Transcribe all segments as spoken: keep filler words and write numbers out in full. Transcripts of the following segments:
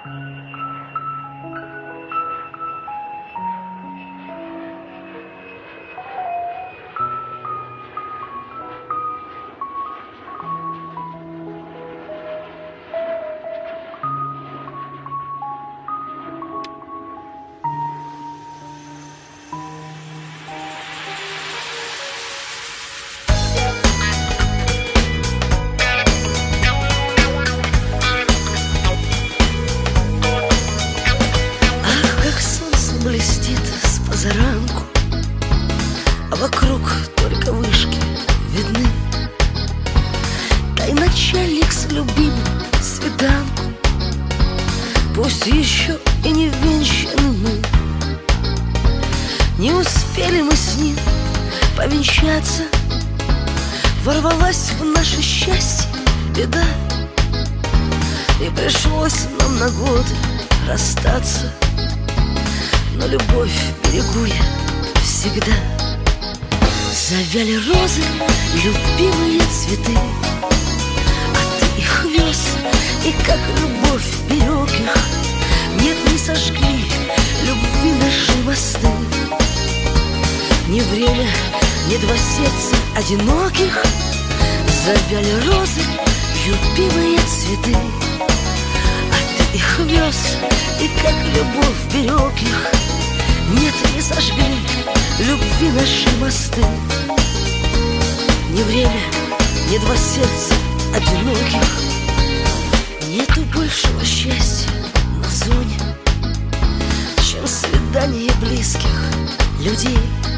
Блестит с позаранку, а вокруг только вышки видны. Дай начальник с любимым свиданку, пусть еще и не венчаны мы. Не успели мы с ним повенчаться, ворвалась в наше счастье беда, и пришлось нам на годы расстаться. Но любовь берегу я всегда. Завяли розы, любимые цветы, а ты их вез, и как любовь берег их. Нет, не сожгли любви наши мосты. Ни время, ни два сердца одиноких. Завяли розы, любимые цветы, а ты их вез, и как любовь берег их. Нет, не сожгли любви наши мосты. Ни время, ни два сердца одиноких. Нету большего счастья на зоне, чем свидание близких людей.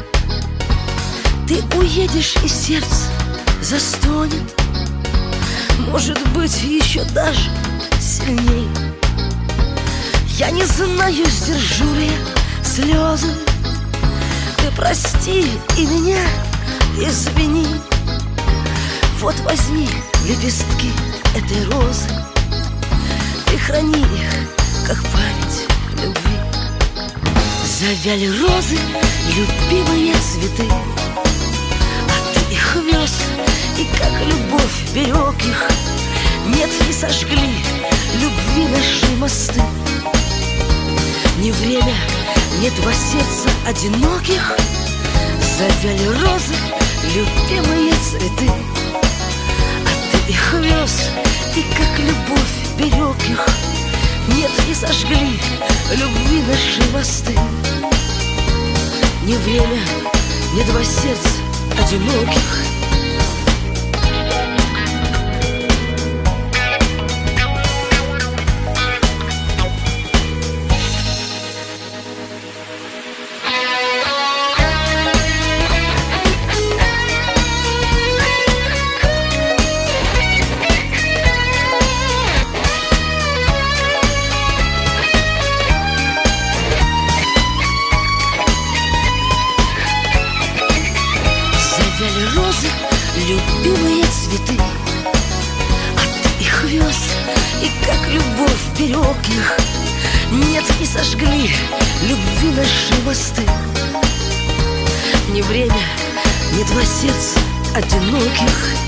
Ты уедешь, и сердце застонет, может быть, еще даже сильней. Я не знаю, сдержу ли я слезы. Ты прости и меня извини. Вот возьми лепестки этой розы, ты храни их, как память любви. Завяли розы, любимые цветы, а ты их вез, и как любовь берег их. Нет, не сожгли любви наши мосты. Ни время, ни два сердца одиноких. Завяли розы, любимые цветы, а ты их вез, и как любовь берег их. Нет, не сожгли любви наши мосты. Ни время, ни два сердца одиноких. Розы, любимые цветы, а ты их вез, и как любовь берег их. Нет, не сожгли любви наши мосты. Ни время, ни два сердца одиноких.